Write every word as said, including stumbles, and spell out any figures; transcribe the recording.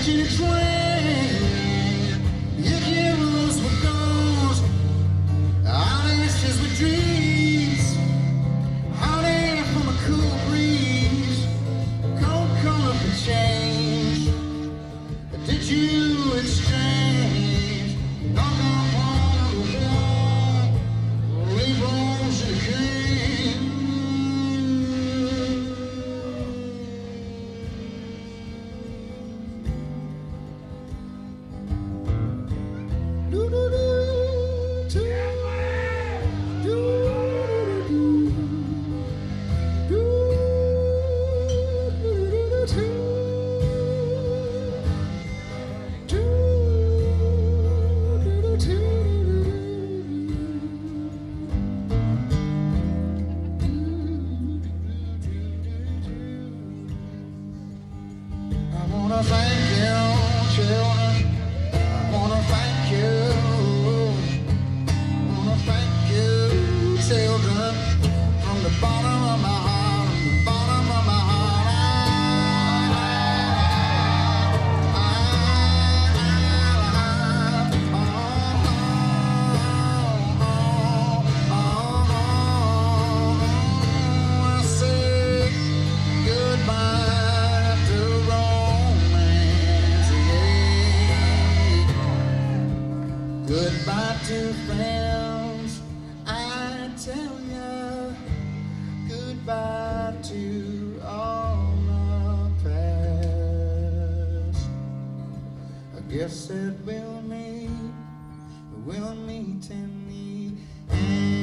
catching a train. Your heroes were ghosts, our ashes were dreams. Hot air from a cool breeze, cold color for change. Did you exchange? Knock on the wall, leave rose in the cane. Do do do, do do do do do do. I wanna thank you, children. I wanna thank you. I wanna thank you, children. From the bottom of my heart, from the bottom of my heart. I say goodbye to romance, yeah. Goodbye to friends, I tell ya. Goodbye to all the past. I guess that we'll meet, we'll meet in the end.